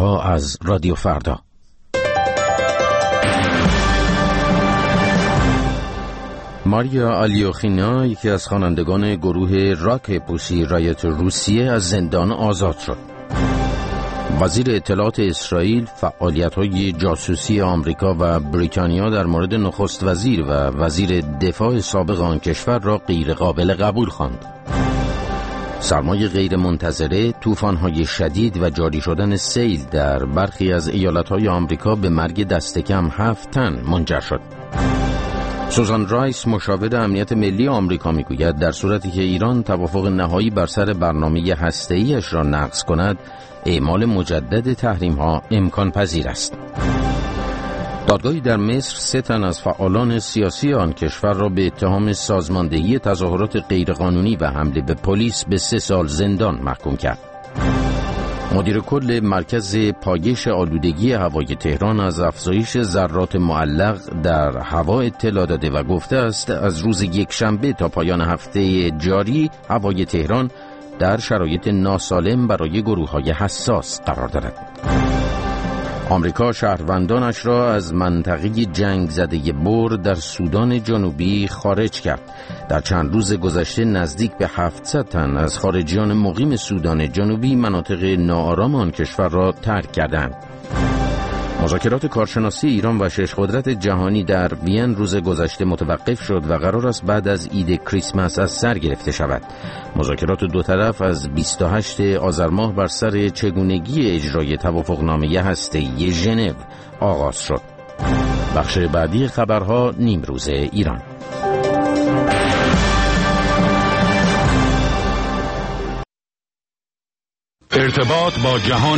خبرها از رادیو فردا. ماریا آلیوخینا، یکی از خوانندگان گروه راک پوسی رایت روسیه، از زندان آزاد شد. وزیر اطلاعات اسرائیل فعالیت‌های جاسوسی آمریکا و بریتانیا در مورد نخست وزیر و وزیر دفاع سابق آن کشور را غیر قابل قبول خواند. سرمای غیر منتظره، طوفان‌های شدید و جاری شدن سیل در برخی از ایالت‌های آمریکا به مرگ دست کم 7 تن منجر شد. سوزان رایس، مشاور امنیت ملی آمریکا، میگوید در صورتی که ایران توافق نهایی بر سر برنامه هسته‌ای‌اش را نقض کند، اعمال مجدد تحریم‌ها امکان پذیر است. دادگاهی در مصر 3 تن از فعالان سیاسی آن کشور را به اتهام سازماندهی تظاهرات غیرقانونی و حمله به پلیس به 3 سال زندان محکوم کرد. مدیر کل مرکز پایش آلودگی هوای تهران از افزایش ذرات معلق در هوا اطلاع داده و گفته است از روز یکشنبه تا پایان هفته جاری هوای تهران در شرایط ناسالم برای گروه‌های حساس قرار دارد. آمریکا شهروندانش را از منطقه جنگ زده بور در سودان جنوبی خارج کرد. در چند روز گذشته نزدیک به 700 تن از خارجیان مقیم سودان جنوبی مناطق ناآرام آن کشور را ترک کردند. مذاکرات کارشناسی ایران و 6 قدرت جهانی در وین روز گذشته متوقف شد و قرار است بعد از عید کریسمس از سر گرفته شود. مذاکرات دو طرف از 28 آذر ماه بر سر چگونگی اجرای توافقنامه هسته‌ای ژنو آغاز شد. بخش بعدی خبرها نیمروز ایران. ارتباط با جهان